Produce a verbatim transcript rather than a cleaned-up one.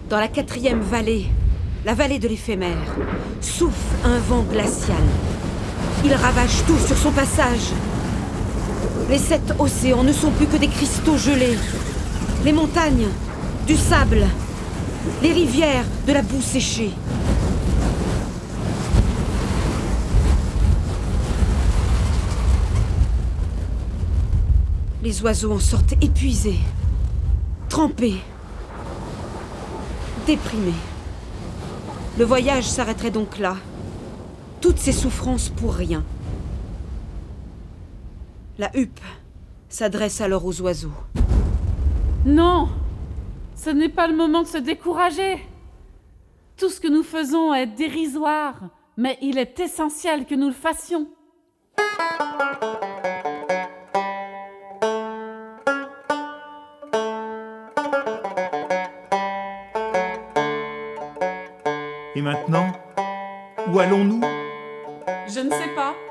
Dans la quatrième vallée, la vallée de l'éphémère, souffle un vent glacial. Il ravage tout sur son passage. Les sept océans ne sont plus que des cristaux gelés. Les montagnes, du sable. Les rivières, de la boue séchée. Les oiseaux en sortent épuisés, trempés, déprimés. Le voyage s'arrêterait donc là. Toutes ces souffrances pour rien. La huppe s'adresse alors aux oiseaux. Non! Ce n'est pas le moment de se décourager. Tout ce que nous faisons est dérisoire, mais il est essentiel que nous le fassions. Et maintenant, où allons-nous ? Je ne sais pas.